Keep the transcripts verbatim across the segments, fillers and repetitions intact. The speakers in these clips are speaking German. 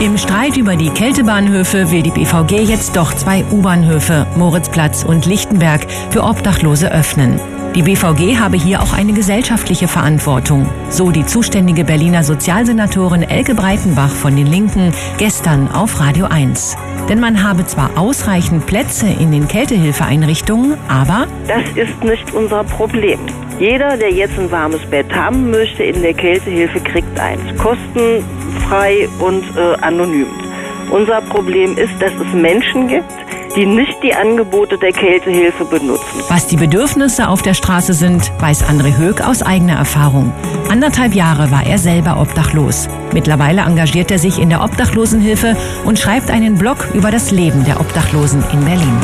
Im Streit über die Kältebahnhöfe will die B V G jetzt doch zwei U-Bahnhöfe, Moritzplatz und Lichtenberg, für Obdachlose öffnen. Die B V G habe hier auch eine gesellschaftliche Verantwortung, so die zuständige Berliner Sozialsenatorin Elke Breitenbach von den Linken gestern auf Radio eins. Denn man habe zwar ausreichend Plätze in den Kältehilfeeinrichtungen, aber das ist nicht unser Problem. Jeder, der jetzt ein warmes Bett haben möchte in der Kältehilfe, kriegt eins. Kostenfrei und äh, anonym. Unser Problem ist, dass es Menschen gibt, die nicht die Angebote der Kältehilfe benutzen. Was die Bedürfnisse auf der Straße sind, weiß André Höck aus eigener Erfahrung. Anderthalb Jahre war er selber obdachlos. Mittlerweile engagiert er sich in der Obdachlosenhilfe und schreibt einen Blog über das Leben der Obdachlosen in Berlin.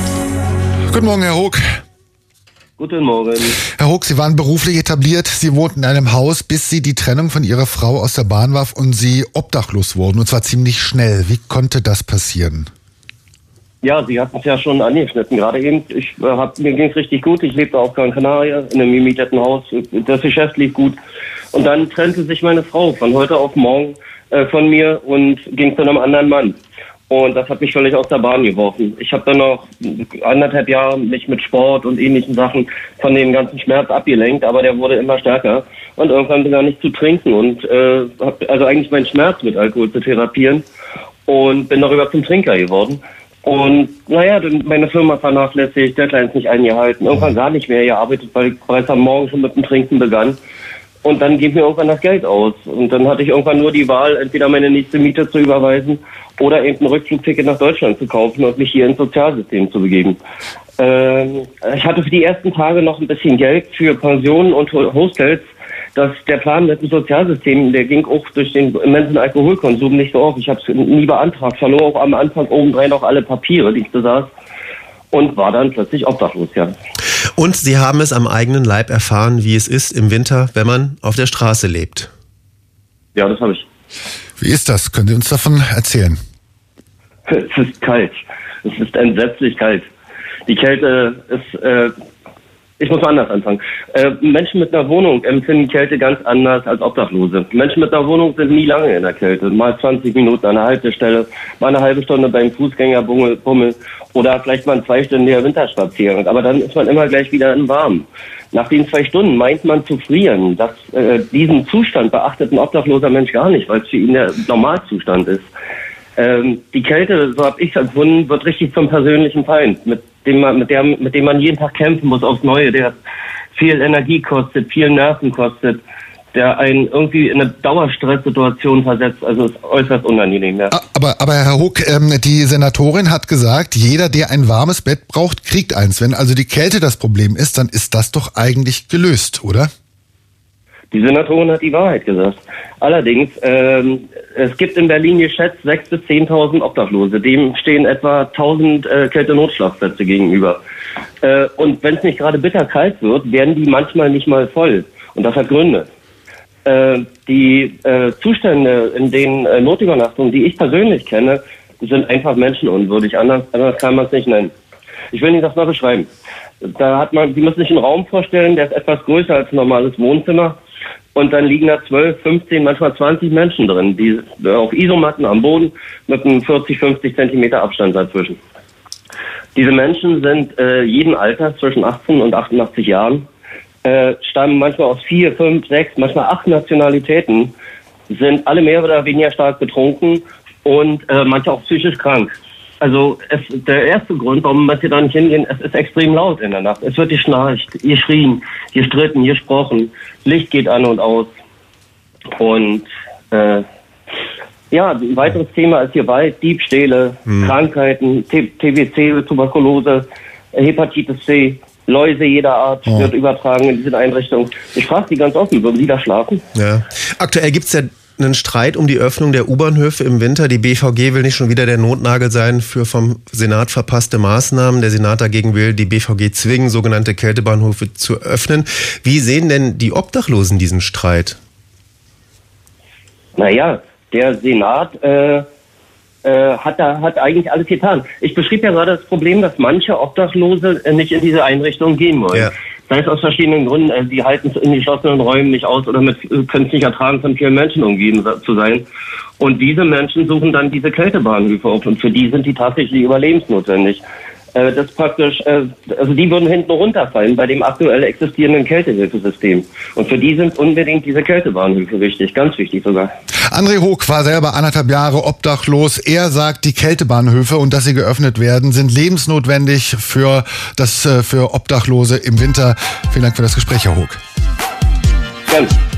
Guten Morgen, Herr Hock. Guten Morgen. Herr Hock, Sie waren beruflich etabliert. Sie wohnten in einem Haus, bis Sie die Trennung von Ihrer Frau aus der Bahn warf und Sie obdachlos wurden. Und zwar ziemlich schnell. Wie konnte das passieren? Ja, Sie hatten es ja schon angeschnitten gerade eben. Ich, äh, hab, mir ging es richtig gut. Ich lebte auf Gran Canaria in einem gemieteten Haus. Das Geschäft lief gut. Und dann trennte sich meine Frau von heute auf morgen äh, von mir und ging zu einem anderen Mann. Und das hat mich völlig aus der Bahn geworfen. Ich habe dann noch anderthalb Jahre mich mit Sport und ähnlichen Sachen von dem ganzen Schmerz abgelenkt, aber der wurde immer stärker. Und irgendwann begann ich zu trinken und äh, hab also eigentlich meinen Schmerz mit Alkohol zu therapieren und bin darüber zum Trinker geworden. Und naja, meine Firma vernachlässigt, Deadlines nicht eingehalten, irgendwann gar nicht mehr gearbeitet, weil ich bereits am Morgen schon mit dem Trinken begann. Und dann geht mir irgendwann das Geld aus. Und dann hatte ich irgendwann nur die Wahl, entweder meine nächste Miete zu überweisen oder eben ein Rückflugticket nach Deutschland zu kaufen und mich hier ins Sozialsystem zu begeben. Ähm, ich hatte für die ersten Tage noch ein bisschen Geld für Pensionen und Hostels. Das, der Plan mit dem Sozialsystem, der ging auch durch den immensen Alkoholkonsum nicht so auf. Ich habe es nie beantragt, verlor auch am Anfang obendrein auch alle Papiere, die ich besaß und war dann plötzlich obdachlos, ja. Und Sie haben es am eigenen Leib erfahren, wie es ist im Winter, wenn man auf der Straße lebt. Ja, das habe ich. Wie ist das? Können Sie uns davon erzählen? Es ist kalt. Es ist entsetzlich kalt. Die Kälte ist... Äh, Ich muss anders anfangen. Äh, Menschen mit einer Wohnung empfinden Kälte ganz anders als Obdachlose. Menschen mit einer Wohnung sind nie lange in der Kälte. Mal zwanzig Minuten an der Haltestelle, mal eine halbe Stunde beim Fußgängerbummel oder vielleicht mal ein zweistündiger Winterspaziergang. Aber dann ist man immer gleich wieder im Warmen. Nach den zwei Stunden meint man zu frieren. Das, äh, diesen Zustand beachtet ein obdachloser Mensch gar nicht, weil es für ihn der Normalzustand ist. Ähm, die Kälte, so habe ich es empfunden, wird richtig zum persönlichen Feind, mit dem man, mit der, mit dem man jeden Tag kämpfen muss aufs Neue, der viel Energie kostet, viel Nerven kostet, der einen irgendwie in eine Dauerstresssituation versetzt. Also ist äußerst unangenehm. Ja. Aber, aber Herr Hock, ähm, die Senatorin hat gesagt, jeder, der ein warmes Bett braucht, kriegt eins. Wenn also die Kälte das Problem ist, dann ist das doch eigentlich gelöst, oder? Die Senatorin hat die Wahrheit gesagt. Allerdings, ähm, es gibt in Berlin geschätzt sechstausend bis zehntausend Obdachlose. Dem stehen etwa tausend äh, Kältenotschlafplätze gegenüber. Äh, und wenn es nicht gerade bitterkalt wird, werden die manchmal nicht mal voll. Und das hat Gründe. Äh, die äh, Zustände in den äh, Notübernachtungen, die ich persönlich kenne, sind einfach menschenunwürdig. Anders, anders kann man es nicht nennen. Ich will Ihnen das mal beschreiben. Da hat man, Sie müssen sich einen Raum vorstellen, der ist etwas größer als ein normales Wohnzimmer. Und dann liegen da zwölf, fünfzehn, manchmal zwanzig Menschen drin, die auf Isomatten am Boden mit einem vierzig, fünfzig Zentimeter Abstand dazwischen. Diese Menschen sind äh, jeden Alters zwischen achtzehn und achtundachtzig Jahren, äh, stammen manchmal aus vier, fünf, sechs, manchmal acht Nationalitäten, sind alle mehr oder weniger stark betrunken und äh, manche auch psychisch krank. Also es, der erste Grund, warum wir hier da nicht hingehen, es ist extrem laut in der Nacht. Es wird geschnarcht, geschrien, gestritten, gesprochen. Licht geht an und aus. Und äh, ja, ein weiteres Thema ist hierbei Diebstähle, hm. Krankheiten, T B C, Tuberkulose, Hepatitis C, Läuse jeder Art oh. wird übertragen in diesen Einrichtungen. Ich frage Sie ganz offen, würden Sie da schlafen? Ja. Aktuell gibt's ja einen Streit um die Öffnung der U-Bahnhöfe im Winter. Die B V G will nicht schon wieder der Notnagel sein für vom Senat verpasste Maßnahmen. Der Senat dagegen will die B V G zwingen, sogenannte Kältebahnhöfe zu öffnen. Wie sehen denn die Obdachlosen diesen Streit? Naja, der Senat äh, äh, hat da hat eigentlich alles getan. Ich beschrieb ja gerade das Problem, dass manche Obdachlose nicht in diese Einrichtung gehen wollen. Ja. Sei es aus verschiedenen Gründen, äh, die halten es in geschlossenen Räumen nicht aus oder mit, äh, können es nicht ertragen, von vielen Menschen umgeben zu sein. Und diese Menschen suchen dann diese Kältebahnhöfe auf und für die sind die tatsächlich überlebensnotwendig. Äh, das praktisch, äh, also die würden hinten runterfallen bei dem aktuell existierenden Kältehilfesystem. Und für die sind unbedingt diese Kältebahnhöfe wichtig, ganz wichtig sogar. André Hoog war selber anderthalb Jahre obdachlos. Er sagt, die Kältebahnhöfe und dass sie geöffnet werden, sind lebensnotwendig für das, für Obdachlose im Winter. Vielen Dank für das Gespräch, Herr Hoog. Gerne.